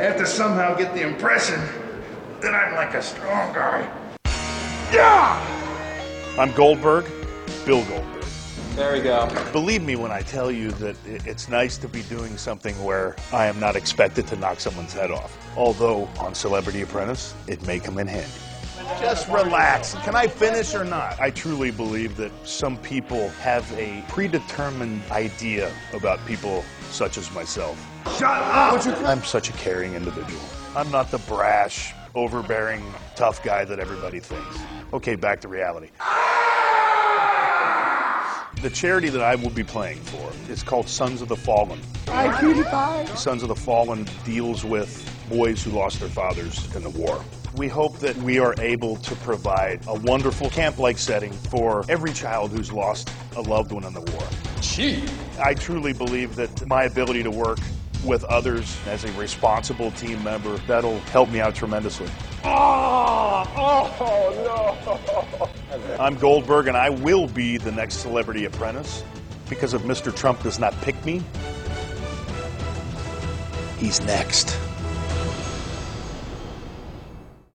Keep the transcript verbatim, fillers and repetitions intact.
have to somehow get the impression that I'm like a strong guy. Yeah! I'm Goldberg, Bill Goldberg. There we go. Believe me when I tell you that it's nice to be doing something where I am not expected to knock someone's head off. Although, on Celebrity Apprentice, it may come in handy. Just relax. Can I finish or not? I truly believe that some people have a predetermined idea about people such as myself. Shut up! I'm such a caring individual. I'm not the brash, overbearing, tough guy that everybody thinks. Okay, back to reality. The charity that I will be playing for is called Sons of the Fallen. Hi, cutie pie. Sons of the Fallen deals with boys who lost their fathers in the war. We hope that we are able to provide a wonderful camp-like setting for every child who's lost a loved one in the war. Gee. I truly believe that my ability to work with others as a responsible team member, that'll help me out tremendously. Oh, oh no. I'm Goldberg, and I will be the next Celebrity Apprentice, because if Mister Trump does not pick me, he's next.